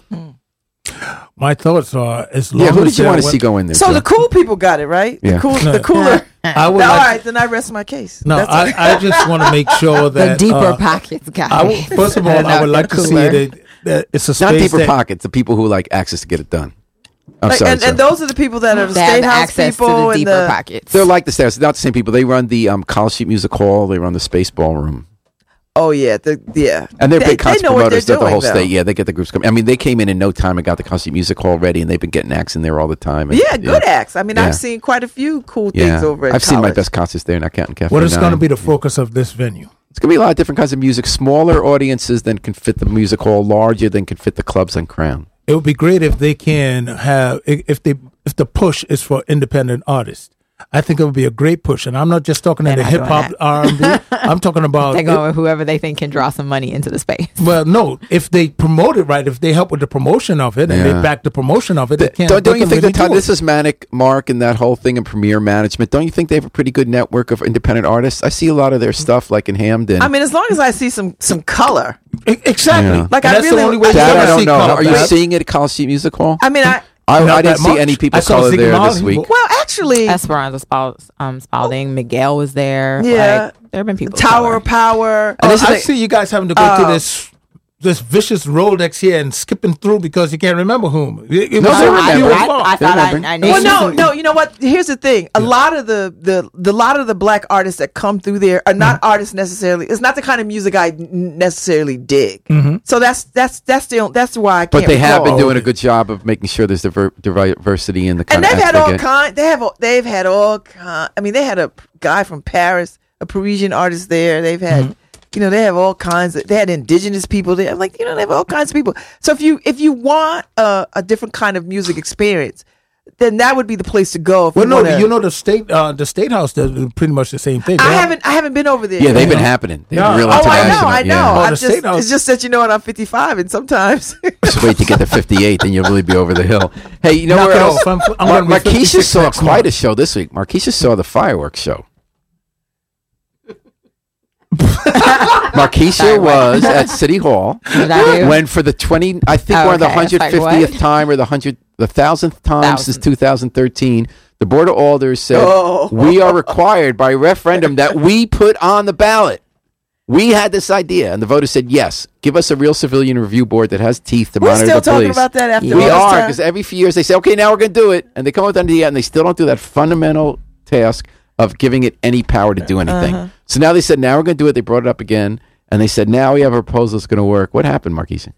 My thoughts are, as long who did you want to see go in there? So the cool people got it, right? Yeah. The cooler. All right, then I rest my case. No, I just want to make sure that the deeper pockets got it. First of all, I would like to see that it's a space. Not deeper pockets, the people who like access to get it done. And those are the people that are the State House people to the deeper pockets. They're like the State House. They're not the same people. They run the College Street Music Hall. They run the Space Ballroom. Oh yeah, and they're big concert promoters throughout the whole state. Yeah, they get the groups coming. I mean, they came in no time and got the College Street Music Hall ready, and they've been getting acts in there all the time. And, good acts. I mean, I've seen quite a few cool things over at I've seen my College. best concerts there, not counting Cafe What is 9. going to be the focus of this venue? It's going to be a lot of different kinds of music. Smaller audiences than can fit the music hall. Larger than can fit the clubs on Crown. It would be great if they can have if the push is for independent artists. I think it would be a great push, and I'm not just talking in the hip hop R&B. I'm talking about they go with whoever they think can draw some money into the space. Well, no, if they promote it right, if they help with the promotion of it, and they back the promotion of it, don't you think this is Manic Mark and that whole thing in Premier Management? Don't you think they have a pretty good network of independent artists? I see a lot of their stuff, like in Hamden. I mean, as long as I see some color, exactly. Yeah. Like and I that's really, the only way that I don't see know. color. Are you seeing it at Coliseum Music Hall? I mean, I didn't see any people of color there this week. Well, actually, Esperanza Spalding, Miguel was there. Yeah. Like, there have been people. Tower of Power. I see you guys having to go through this vicious Rolodex here and skipping through because you can't remember whom. I thought I knew. Well, no. You know what? Here's the thing. A lot of the black artists that come through there are not artists necessarily. It's not the kind of music I necessarily dig. So that's why I can't. But they have been doing a good job of making sure there's diversity in the. And they've had all kinds. They've had all kinds. I mean, they had a guy from Paris, a Parisian artist there. They've had. You know, they have all kinds they had indigenous people there. Like, you know, they have all kinds of people. So if you want a different kind of music experience, then that would be the place to go. Well, no, you know, the state house does pretty much the same thing. I haven't been over there. Yeah, they've been happening. They've been real international. I know. Yeah. It's just that, you know what, I'm 55 and sometimes. Just wait to get to 58 and you'll really be over the hill. Hey, you know where else? Marquisha saw quite a show this week. Marquisha saw the fireworks show. Marquisha was at City Hall when for the 150th time or the 1,000th time since 2013, the Board of Alders said we are required by referendum that we put on the ballot. We had this idea, and the voters said yes. Give us a real civilian review board that has teeth to monitor the police. We're still talking about that after all we this are, time. because every few years they say, okay, now we're going to do it, and they come up with an idea, and they still don't do that fundamental task of giving it any power to do anything. So now they said, now we're going to do it. They brought it up again, and they said, now we have a proposal that's going to work. What happened, Marquisha?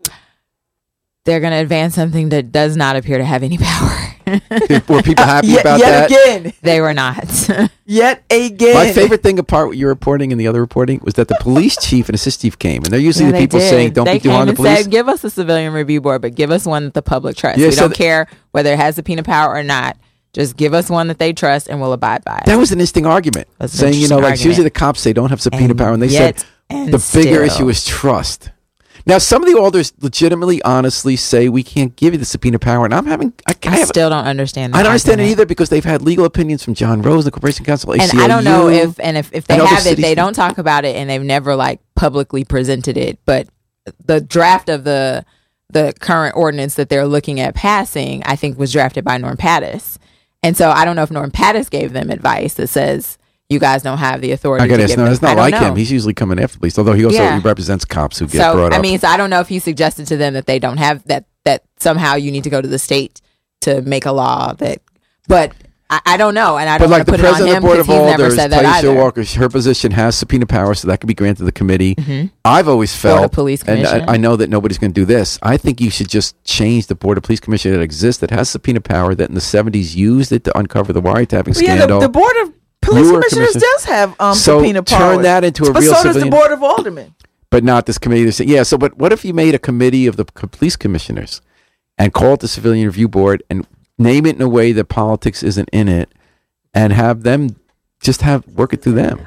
They're going to advance something that does not appear to have any power. Were people happy about that? Yet again. They were not. Yet again. My favorite thing apart what you're reporting and the other reporting was that the police chief and assist chief came, and they're usually the people saying, don't be too hard on the police. They came and said, give us a civilian review board, but give us one that the public trusts. We don't care whether it has subpoena power or not. Just give us one that they trust and we'll abide by it. That was an interesting argument. Saying, you know, like usually the cops say don't have subpoena power, and they said the bigger issue is trust. Now, some of the alders legitimately, honestly say we can't give you the subpoena power, and I still don't understand. I don't understand it either because they've had legal opinions from John Rose, the Corporation Council, ACLU. And I don't know if they have it, they don't talk about it, and they've never like publicly presented it. But the draft of the current ordinance that they're looking at passing, I think, was drafted by Norm Pattis. And so I don't know if Norm Pattis gave them advice that says you guys don't have the authority. It's not like him. He's usually coming after police, although he also represents cops who get brought up. I mean, so I don't know if he suggested to them that they don't have that somehow you need to go to the state to make a law that. But I don't know, and I don't want to put it on him because he's never said that either. Walker, her position has subpoena power, so that could be granted to the committee. I've always felt, Board of Police Commission. and I know that nobody's going to do this. I think you should just change the Board of Police Commission that exists that has subpoena power that in the 70s used it to uncover the wiretapping scandal. The Board of Police Commissioners does have subpoena power. So turn that into a real so civilian. does the Board of Aldermen. But not this committee. So but what if you made a committee of the police commissioners and call it the Civilian Review Board and name it in a way that politics isn't in it, and have them just work it through them?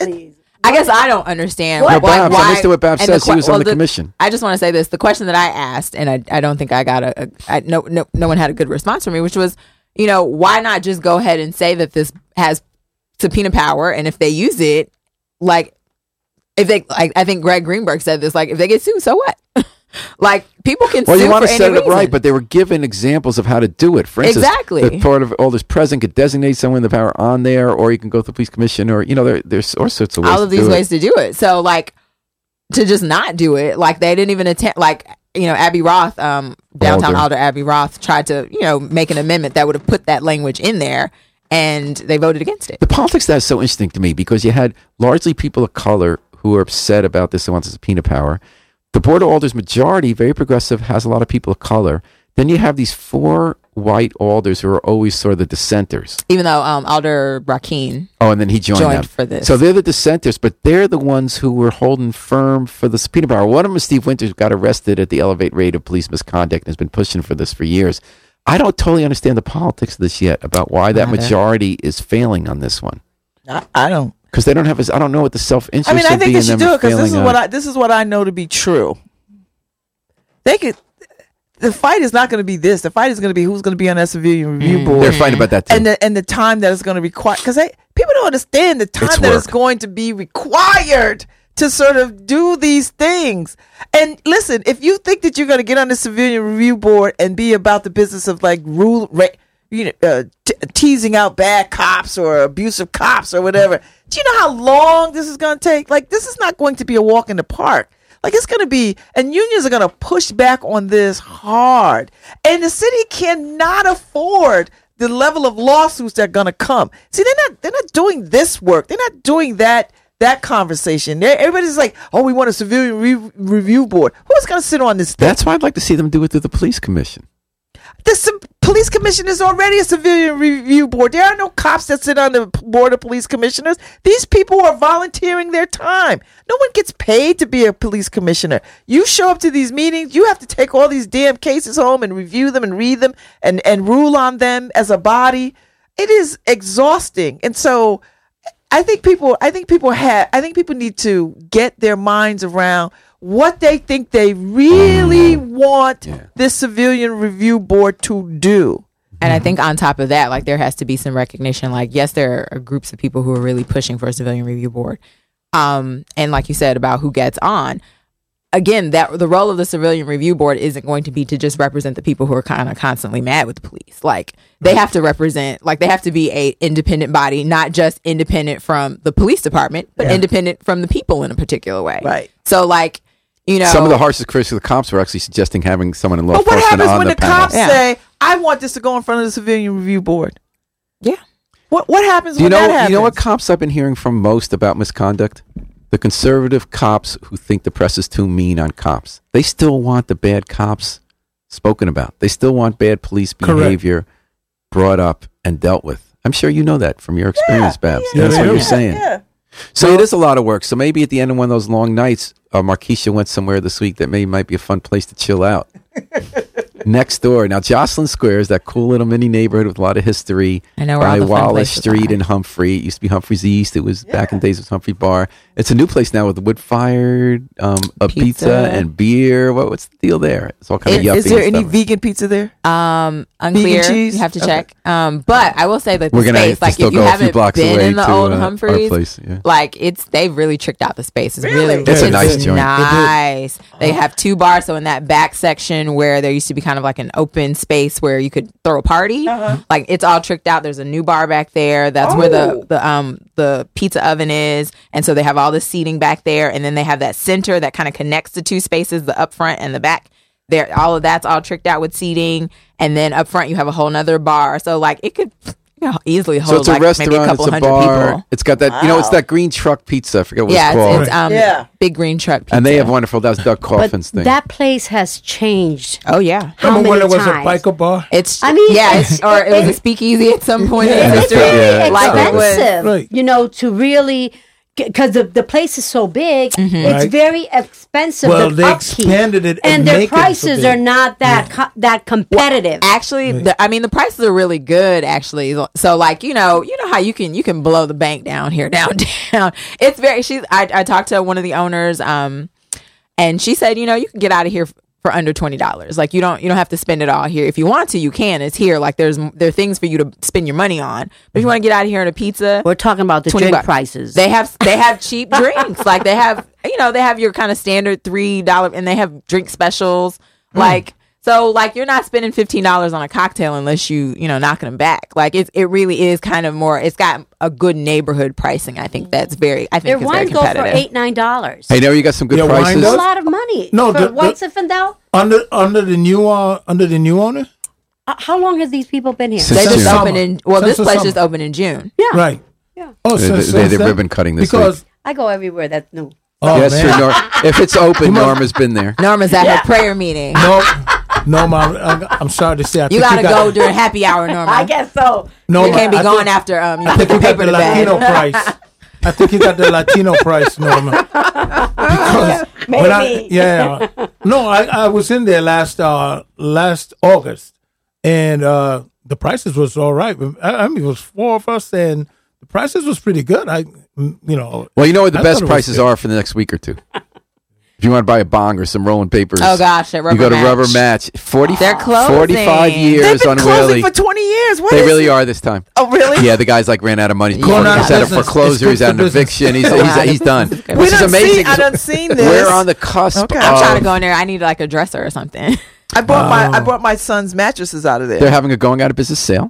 I guess I don't understand why. I listened to what Babs says. He was on the commission. I just want to say this: the question that I asked, and I don't think I got no one had a good response from me, which was, you know, why not just go ahead and say that this has subpoena power, and if they use it, like if they, like, I think Greg Greenberg said this, like if they get sued, so what? Like people can. Well, sue you want for to any set it up reason. right, but they were given examples of how to do it. For instance, the Board of Alders president could designate someone the power on there, or you can go to the police commission, or there's all sorts of ways. All of these ways to do it. So like to just not do it, like they didn't even attempt. Like, you know, Abby Roth, downtown Alder Abby Roth tried to, you know, make an amendment that would have put that language in there, and they voted against it. The politics of that is so interesting to me because you had largely people of color who are upset about this and want the subpoena power. The Board of Alders majority, very progressive, has a lot of people of color. Then you have these 4 white alders who are always sort of the dissenters. Even though Alder Rakeen And then he joined them. for this. So they're the dissenters, but they're the ones who were holding firm for the subpoena power. One of them is Steve Winters, who got arrested at the Elevate raid of police misconduct and has been pushing for this for years. I don't totally understand the politics of this yet about why that majority is failing on this one. I don't. Because they don't have I don't know what the self-interest I mean, I would think be they in should them do it because failing this is what I know to be true. They could. The fight is not going to be this. The fight is going to be who's going to be on that civilian review board. They're fighting about that too. And the time that is going to require, because people don't understand the time It's that work. is going to be required to sort of do these things. And listen, if you think that you're going to get on the civilian review board and be about the business of like teasing out bad cops or abusive cops or whatever, do you know how long this is going to take? Like, this is not going to be a walk in the park. Like, it's going to be, and unions are going to push back on this hard. And the city cannot afford the level of lawsuits that are going to come. See, they're not doing this work. They're not doing that conversation. Everybody's like, oh, we want a civilian review board. Who's going to sit on this thing? That's why I'd like to see them do it through the police commission. The police commission is already a civilian review board. There are no cops that sit on the board of police commissioners. These people are volunteering their time. No one gets paid to be a police commissioner. You show up to these meetings, you have to take all these damn cases home and review them and read them and rule on them as a body. It is exhausting. And so I think people need to get their minds around what they think they really want this civilian review board to do. And I think on top of that, like, there has to be some recognition. Like, yes, there are groups of people who are really pushing for a civilian review board. And like you said about who gets on, again, that the role of the civilian review board isn't going to be to just represent the people who are kind of constantly mad with the police. Like, they have to represent, like, they have to be a independent body, not just independent from the police department, but independent from the people in a particular way. Right. So, like, you know, some of the harshest critics of the cops were actually suggesting having someone in law but what enforcement happens on when the panel. cops say, I want this to go in front of the civilian review board? Yeah. What happens Do you when know? that happens? You know what cops I've been hearing from most about misconduct? The conservative cops who think the press is too mean on cops. They still want the bad cops spoken about. They still want bad police behavior brought up and dealt with. I'm sure you know that from your experience, Babs. That's what you're saying. Yeah. So it is a lot of work. So maybe at the end of one of those long nights, Markeisha went somewhere this week that might be a fun place to chill out. Next door. Now, Jocelyn Square is that cool little mini neighborhood with a lot of history. I know where all by the fun Wallace places Street are. in Humphrey. It used to be Humphrey's East. It was back in the days of Humphrey Bar. It's a new place now with wood-fired a pizza and beer. What's the deal there? It's all kind of yuppie. Is there and any stuff. vegan pizza there? Unclear. cheese? You have to Okay. check. But I will say that the We're gonna space, have to like, still if you go a few haven't blocks been away in the to, old our Humphreys, place, yeah. like, they've really tricked out the space. It's really It's a nice joint. nice. They have two bars, so in that back section where there used to be kind of like an open space where you could throw a party, like, it's all tricked out. There's a new bar back there. That's where the pizza oven is, and so they have all the seating back there, and then they have that center that kind of connects the two spaces, the up front and the back. There, all of that's all tricked out with seating, and then up front you have a whole nother bar. So, like, it could easily So hold it's a like restaurant, maybe a couple it's a hundred bar. people. It's got that, it's that green truck pizza. I forget what Yeah, it's called. it's big green truck pizza. And they have wonderful, that's Doug But Coffin's thing. that place has changed. Oh yeah, How Remember when many it was a times? biker bar? it's. I mean, yeah, it's- or it was a speakeasy at some point in It's history. very Like, it was. expensive, Right. you know, to really, because the place is so big, it's Right. very expensive. Well, the they upkeep. expanded it and and their make it so prices big. are not that competitive. Actually, the prices are really good. Actually, so, like, you know how you can blow the bank down here downtown. It's very. I talked to one of the owners, and she said, you can get out of here for under $20. Like, you don't have to spend it all here. If you want to, you can. It's here. Like, there are things for you to spend your money on. But if you want to get out of here on a pizza, We're talking about the 20 drink bucks. prices. They have cheap drinks. Like, they have your kind of standard $3, and they have drink specials. Like, so, like, you're not spending $15 on a cocktail unless you knocking them back. Like, it really is kind of more. It's got a good neighborhood pricing. I think that's very. I think Their it's very wines go for competitive. $8-9. Hey, now you got some good Yeah, wine prices. That's does? a lot of money. No, for the- White Zinfandel. Under the new owner? How long have these people been here? Since They just June. opened in. Well, Since this the place summer. just opened in June. Yeah. Right. Yeah. Oh, They- since they did then? ribbon cutting this because, I go everywhere that's new. Oh, Yes, man. sure. If it's open, Norma's been there. Norma's at her prayer meeting. Norma, I'm sorry to say. You gotta go during happy hour, Norma. I guess so. You can't be going after you I think you got paper the to bed. Latino price. I think you got the Latino price, Norma. Because Maybe. No, I was in there last August, and the prices was all right. I mean, it was 4 of us, and the prices was pretty good. Well, you know what the best prices are for the next week or two. If you want to buy a bong or some rolling papers, Oh gosh, at Rubber you go to Match. Rubber Match. 40, They're closing. 45 years They've been on closing Willie. for 20 years. What They is really it? are this time. Oh, really? Yeah, the guy's like ran out of money. He's Going out of at a business. foreclosure. It's He's at good an for business. eviction. He's done. We Which is amazing. I done seen this. We're on the cusp. Okay. I'm trying to of- go in there. I need like a dresser or something. I brought my son's mattresses out of there. They're having a going out of business sale,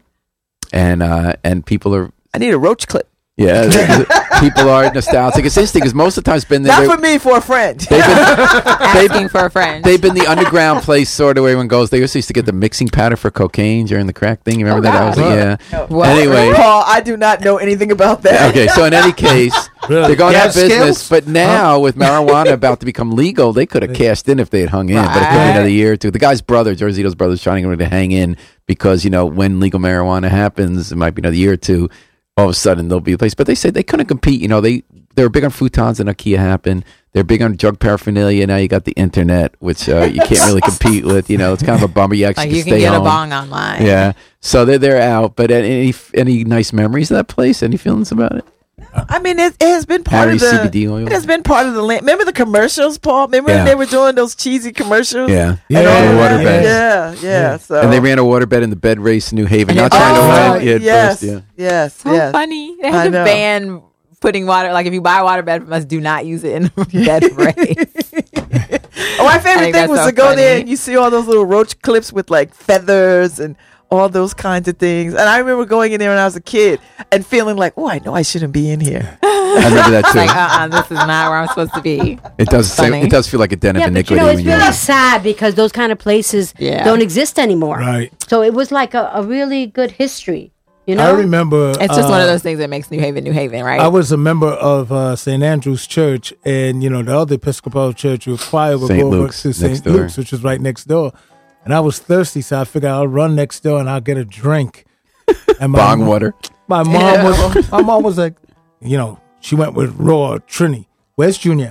and people are. I need a roach clip. Yeah, people are nostalgic. It's interesting because most of the time it's been Not for me, for a friend. Asking for a friend. They've been the underground place sort of where everyone goes. They also used to get the mixing powder for cocaine during the crack thing. You remember that? I was like, yeah. What? Anyway, Paul, I do not know anything about that. okay. So in any case, Really? they're going You out of have business. skills? But now with marijuana about to become legal, they could have cashed in if they had hung in. But it could be Right. another year or two. The guy's brother, Georgito's brother's trying to hang in because when legal marijuana happens, it might be another year or two. All of a sudden they'll be a place. But they said they couldn't compete. They were big on futons and IKEA happened. They're big on drug paraphernalia. Now you got the internet, which you can't really compete with. It's kind of a bummer. You actually Like you stay can get home. a bong online. Yeah. So they're out. But any nice memories of that place? Any feelings about it? I mean, it has been part Harry's of the CBD oil. It has been part of the land. Remember the commercials, Paul? Remember when Yeah. they were doing those cheesy commercials? Yeah. Yeah. And all The of water that? beds. Yeah. So And they ran a waterbed in the bed race in New Haven. And Not it- trying to Oh, win. Yeah, yes, first, yeah. yes, So yes. funny. They I had to know. ban putting water. Like if you buy a water bed from us, do not use it in a bed race. My favorite thing that's was so to go there funny. and you see all those little roach clips with like feathers and all those kinds of things. And I remember going in there when I was a kid and feeling like, oh, I know I shouldn't be in here. I remember that too. Like, this is not where I'm supposed to be. It does. Funny. It does feel like a den of Yeah, but iniquity. it's when you're really sad because those kind of places Yeah. don't exist anymore. Right. So it was like a really good history. I remember. It's just one of those things that makes New Haven, right? I was a member of St. Andrew's Church, and the other Episcopal church with choir would St. go over Luke's, to next St. door. Luke's, which was right next door. And I was thirsty, so I figured I'll run next door and I'll get a drink. And bong water. My mom was like, she went with Roy Trini. Where's Junior?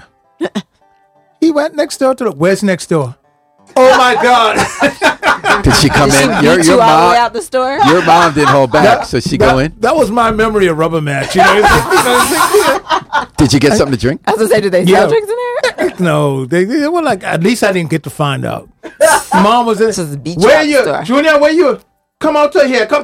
He went next door to where's next door? Oh my God! Did she come in? Beat you all the way out the store. Your mom didn't hold back, so she go in. That was my memory of Rubber Match. Did you get something to drink? I was gonna say, did they sell drinks in there? No, they were like. At least I didn't get to find out. Mom was in. Just beat you Where out the you, store. Junior? Where you? Come out to here. Come.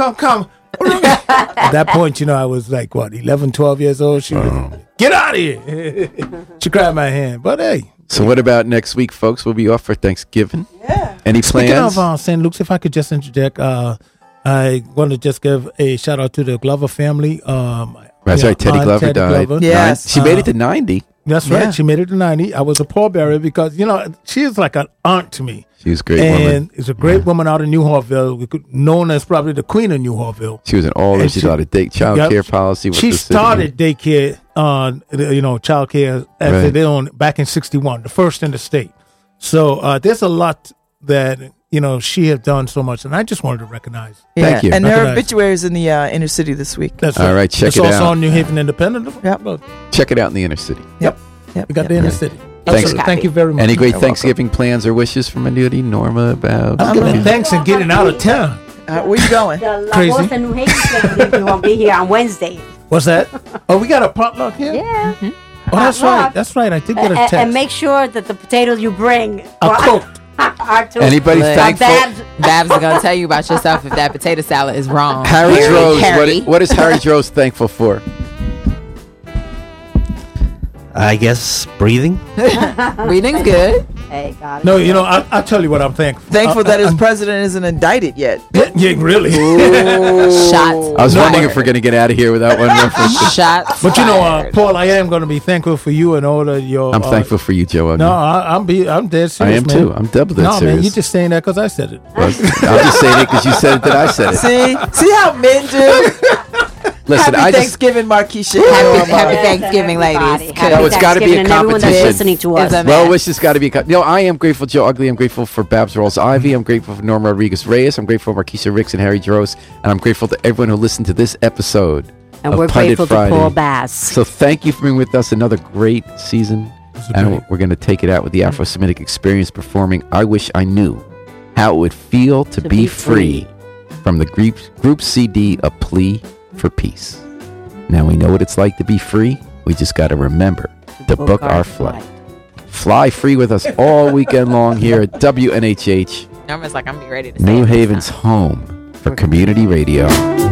At that point, I was like, what, 11, 12 years old? She was, get out of here. She grabbed my hand. But hey. So what about next week, folks? We'll be off for Thanksgiving. Yeah. Any Speaking plans? of St. Luke's, if I could just interject, I want to just give a shout out to the Glover family. That's right. Teddy Aunt Glover died. Glover. Yes. She made it to 90. That's Yeah. right. She made it to 90. I was a pallbearer because, she is like an aunt to me. She was a great And woman. it's a great woman out in New Hartville, known as probably the queen of New Hartville. She was an all. And She did a lot of child Yep. care policy. With She the city. started daycare, child care as Right. they own back in 61, the first in the state. So there's a lot that, she has done so much. And I just wanted to recognize. Thank you. And her Recognize. obituary is in the inner city this week. That's All right, check it's it also out. on New Haven Independent. Yep. Look, Check it out in the inner city. Yep. we got the inner city. Thanks. Absolutely. Thank you very much. Any great Thanksgiving plans or wishes from anybody? Norma about. I'm giving thanks and getting out of town. Where you going? The La Crazy. Voz and New Haven family will be here on Wednesday. What's that? Oh, we got a potluck here? Yeah. Oh, that's Potluck. right. That's right. I did get a text. And make sure that the potatoes you bring are cooked. are too. Anybody Look. thankful? Babs is gonna tell you about yourself if that potato salad is wrong. Harry Rose. Harry. What is Harry Rose thankful for? I guess breathing. Reading's good. Hey, got it. No, I'll tell you what I'm thankful. Thankful that his president isn't indicted yet. Yeah, really. Shots. I was wondering fired. if we're going to get out of here without one reference. Shots. But fired. Paul, I am going to be thankful for you and all of your. I'm thankful for you, Joe. No, I'm dead serious. I am man. too. I'm double dead No, serious. man, you just saying that because I said it. I'm just saying it because you said it that I said it. See how men do? Listen, Happy Thanksgiving, Markeisha. Happy Thanksgiving, ladies. No, it's got to be a And everyone that's competition. listening to us. Well wishes got to be. I am grateful, Joe Ugly. I'm grateful for Babs Rawls Ivy. I'm grateful for Norma Rodriguez Reyes. I'm grateful for Markeisha Ricks and Harry Jaros. And I'm grateful to everyone who listened to this episode. And of we're Pundit grateful Friday. to Paul Bass. So thank you for being with us. Another great season. And we're going to take it out with the Afro-Semitic Experience performing I Wish I Knew How It Would Feel to Be Free from the group CD, A Plea for Peace. Now we know what it's like to be free. We just got to remember to book our flight. Fly free with us all weekend long here at WNHH. Norma's like, I'm ready to say New Haven's home for community radio.